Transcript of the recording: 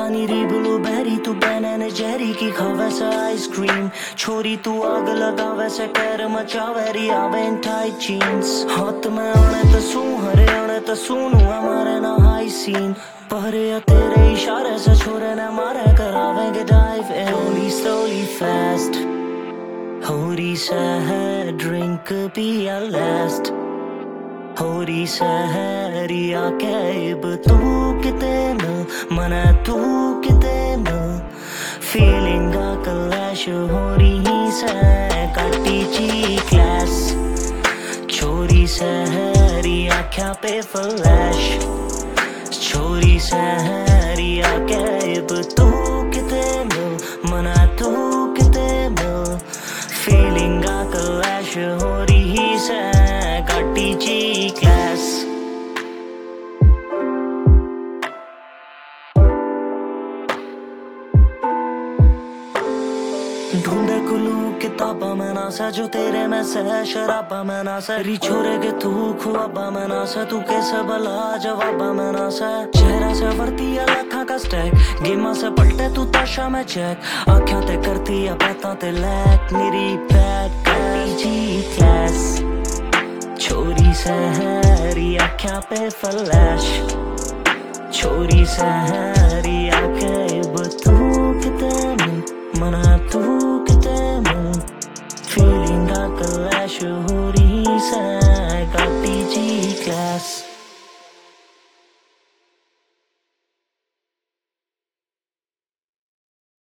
NEERI blueberry तू बैनन Jerry की खावे से आइसक्रीम छोरी तू आग लगावे से कैर मचावे री आवे इन टाइट जीन्स हाथ में आने तो सू हरे आने तो सुनू हमारे ना हाई सीन पहरे या तेरे इशारे से छोरे ने मारे करावेंगे डाइव इन slowly fast होरी है ड्रिंक पिया लास्ट होरी सहरी आकेब तू किते मिल मना तू किते मिल फीलिंग का क्लैश होरी से काटी जी क्लास छोरी सहरी आख्या पे फ्लैश छोरी सहरी आकेब तू किते मिल मना तू किते मिल फीलिंग का क्लैश होरी से काटी जी क्लास ढूंढे कुलू किताबा में ना सा जो तेरे में से शराबा में ना सा री छोरे के तू खुआबा में ना सा तू कैसे भला जवाबा में ना सा चेहरा से वर्ती लाखा का स्टैक गेमा से पलटे तू ताशा में चेक आँखें ते करती या बातां ते लैक मेरी बैक जी क्लास छोरी सहरी आँखें पे फ्लैश छोरी सहरी आँखें तू किते मना तू किते फीलिंग का क्लैश हो रही से काटी जी क्लास